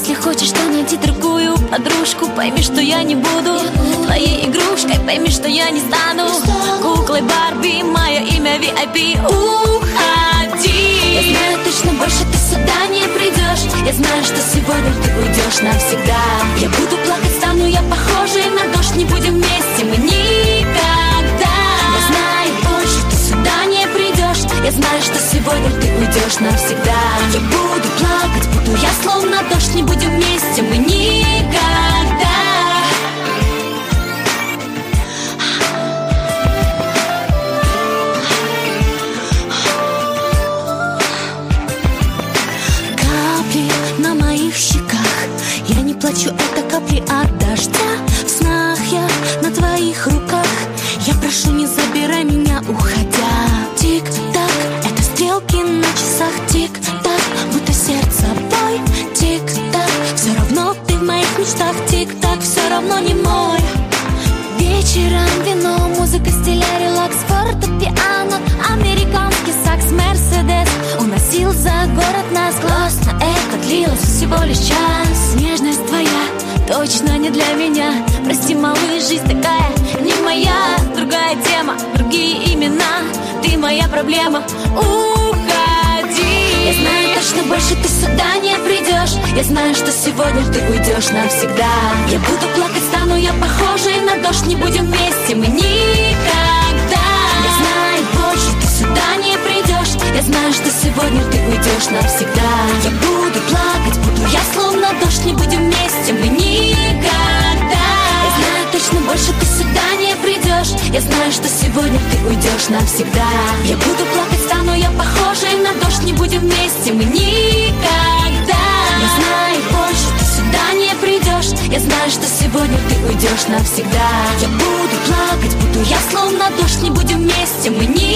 Если хочешь, то найди другую подружку. Пойми, что я не буду твоей игрушкой. Пойми, что я не стану куклой Барби. Мое имя VIP. Уходи. Я знаю точно, больше ты сюда не придешь. Я знаю, что сегодня ты уйдешь навсегда. Я буду плакать, стану я похожей на дождь. Не будем вместе мы никогда. Я знаю, больше ты сюда не придешь. Я знаю, что сегодня ты уйдешь навсегда. Я буду плакать, буду я словно дождь. Не будем вместе мы никогда. Капли на моих щеках. Я не плачу, это капли от дождя. В снах я на твоих руках. Я прошу, не забирай меня, уходя. Тик-так, это стрелки на часах. Тик-так, будто сердце бой. Тик-так, все равно ты в моих мечтах. Тик-так, все равно не мой. Вечером вино, музыка стиля релакс. Фортепиано, американский сакс. Мерседес уносил за город нас. Классно, это длилось всего лишь час. Нежность твоя точно не для меня. Прости, малыш, жизнь такая не моя. Другая тема, другие имена. Ты моя проблема, уходи. Я знаю точно, больше ты сюда не придешь. Я знаю, что сегодня ты уйдешь навсегда. Я буду плакать, стану я похожей на дождь. Не будем вместе мы никогда. Я знаю, больше ты сюда не придешь. Я знаю, что сегодня ты уйдешь навсегда. Я буду плакать, буду я словно дождь. Не будем вместе мы никогда. Я знаю точно, больше ты сюда не придешь. Я знаю, что сегодня ты уйдешь навсегда. Я буду плакать, стану я похожей на дождь. Не будем вместе мы никогда. Я знаю, больше ты сюда не придешь. Я знаю, что сегодня ты уйдешь навсегда. Я буду плакать, буду я словно дождь. Не будем вместе мы никогда.